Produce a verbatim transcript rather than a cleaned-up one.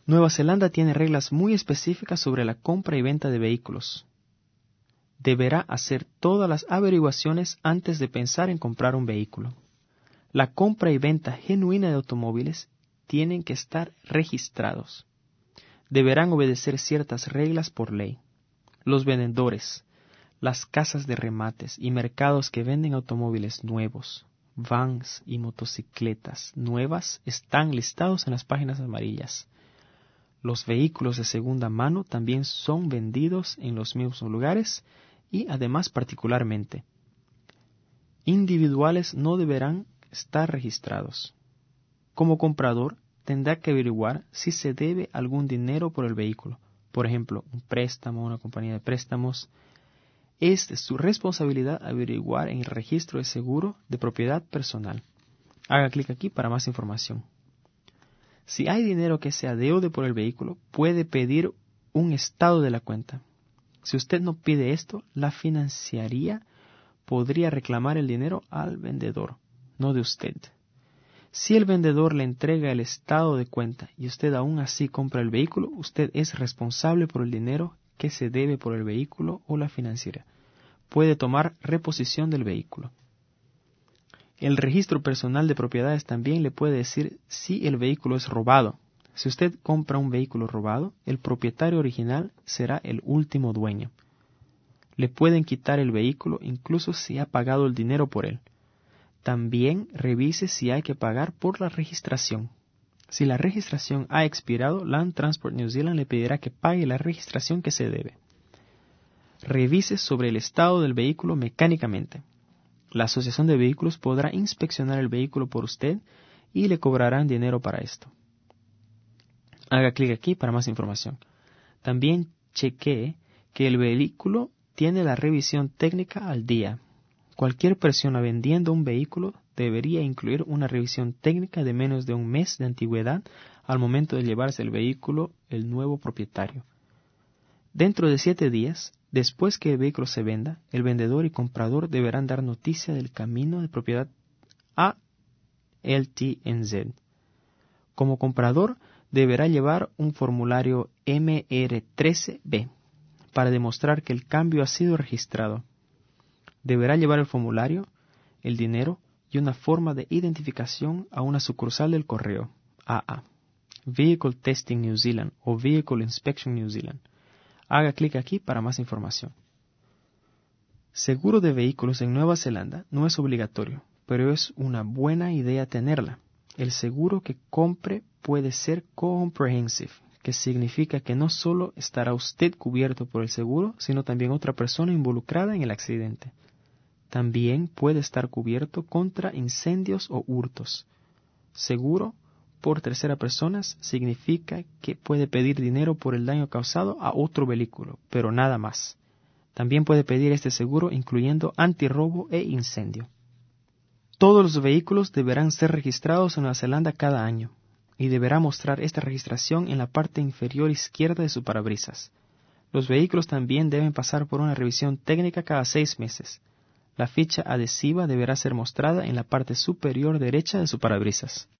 Nueva Zelanda tiene reglas muy específicas sobre la compra y venta de vehículos. Deberá hacer todas las averiguaciones antes de pensar en comprar un vehículo. La compra y venta genuina de automóviles tienen que estar registrados. Deberán obedecer ciertas reglas por ley. Los vendedores, las casas de remates y mercados que venden automóviles nuevos, vans y motocicletas nuevas están listados en las páginas amarillas. Los vehículos de segunda mano también son vendidos en los mismos lugares y además particularmente. Individuales no deberán estar registrados. Como comprador, tendrá que averiguar si se debe algún dinero por el vehículo, por ejemplo, un préstamo, una compañía de préstamos. Es de su responsabilidad averiguar en el registro de seguro de propiedad personal. Haga clic aquí para más información. Si hay dinero que se adeude por el vehículo, puede pedir un estado de la cuenta. Si usted no pide esto, la financiaría podría reclamar el dinero al vendedor, no de usted. Si el vendedor le entrega el estado de cuenta y usted aún así compra el vehículo, usted es responsable por el dinero que se debe por el vehículo o la financiera. Puede tomar reposición del vehículo. El registro personal de propiedades también le puede decir si el vehículo es robado. Si usted compra un vehículo robado, el propietario original será el último dueño. Le pueden quitar el vehículo incluso si ha pagado el dinero por él. También revise si hay que pagar por la registración. Si la registración ha expirado, Land Transport New Zealand le pedirá que pague la registración que se debe. Revise sobre el estado del vehículo mecánicamente. La Asociación de Vehículos podrá inspeccionar el vehículo por usted y le cobrarán dinero para esto. Haga clic aquí para más información. También chequee que el vehículo tiene la revisión técnica al día. Cualquier persona vendiendo un vehículo debería incluir una revisión técnica de menos de un mes de antigüedad al momento de llevarse el vehículo el nuevo propietario. Dentro de siete días, después que el vehículo se venda, el vendedor y comprador deberán dar noticia del camino de propiedad a L T N Z. Como comprador, deberá llevar un formulario M R trece B para demostrar que el cambio ha sido registrado. Deberá llevar el formulario, el dinero y una forma de identificación a una sucursal del correo, A A, Vehicle Testing New Zealand o Vehicle Inspection New Zealand. Haga clic aquí para más información. Seguro de vehículos en Nueva Zelanda no es obligatorio, pero es una buena idea tenerla. El seguro que compre puede ser comprehensive, que significa que no solo estará usted cubierto por el seguro, sino también otra persona involucrada en el accidente. También puede estar cubierto contra incendios o hurtos. Seguro por tercera persona significa que puede pedir dinero por el daño causado a otro vehículo, pero nada más. También puede pedir este seguro incluyendo antirrobo e incendio. Todos los vehículos deberán ser registrados en Nueva Zelanda cada año y deberá mostrar esta registración en la parte inferior izquierda de su parabrisas. Los vehículos también deben pasar por una revisión técnica cada seis meses. La ficha adhesiva deberá ser mostrada en la parte superior derecha de su parabrisas.